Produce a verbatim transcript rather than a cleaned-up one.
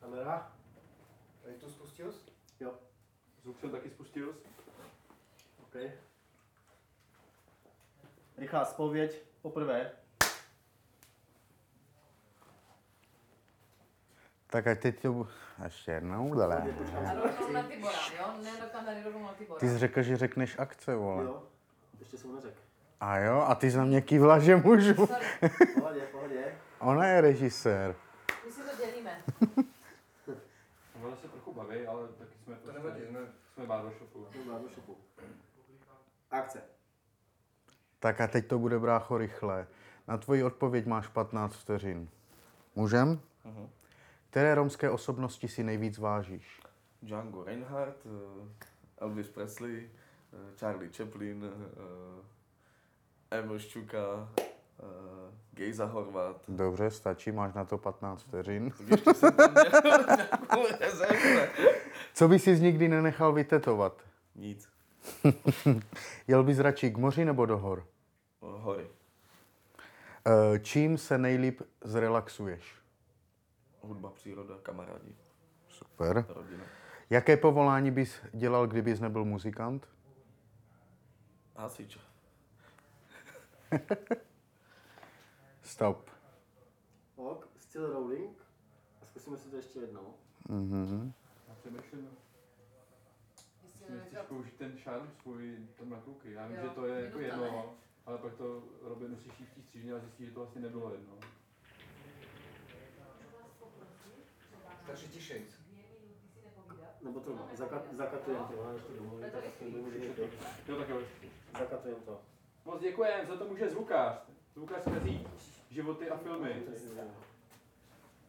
Kamera. Tady to spustil jsi? Jo. Zvuk jsem taky spustil. OK. Rychlá zpověď. Poprvé. Tak ať teď to... Ještě jednou, dole. A rovnou na Tibora, jo? Ne do kamery, rovnou na Tibora. Ty jsi řekl, že řekneš akce, vole. Jo. Ještě jsem neřekl. A jo, a ty jsi na mě kývla, že můžu. Sorry, Pohodě, pohodě. Ona je režisér. my si to dělíme. Ona se trochu baví, ale taky jsme To nevadí, ne? jsme barbershopu. Dobrá, do šopu. Akce. Tak a teď to bude, brácho, rychle. Na tvoji odpověď máš patnáct vteřin. Můžem? Uh-huh. Které romské osobnosti si nejvíc vážíš? Django Reinhardt, uh, Elvis Presley, uh, Charlie Chaplin, uh, Emil Šťuka, uh, Gejza Horvat. Dobře, stačí, máš na to patnáct vteřin. Tak ještě jsem tam měl nějakou rezervu. Co bys si nikdy nenechal vytetovat? Nic. Jel bys radši k moři nebo do hor? Uh, hory. E, čím se nejlíp zrelaxuješ? Hudba, příroda, kamarádi, Super. rodina. Jaké povolání bys dělal, kdybys nebyl muzikant? Hasič. Stop. Ok, still rolling. A zkusíme si to ještě jednou. Mhm. Já přemýšlím, jestli nechceš použít ten šarm svůj tam na kluky. Já vím, Jo, že to je jako minuta, jedno, ale pak to Robin musíš jít v té střížně a zjistí, že to vlastně nebylo jedno. Takže tišej. Nebo to zakat, zakatujeme to, ale ještě domů. Je to Jo, tak jo. Zakatujeme to. Moc děkujem, za to může zvukář. Zvukář zkazí životy a filmy. To je-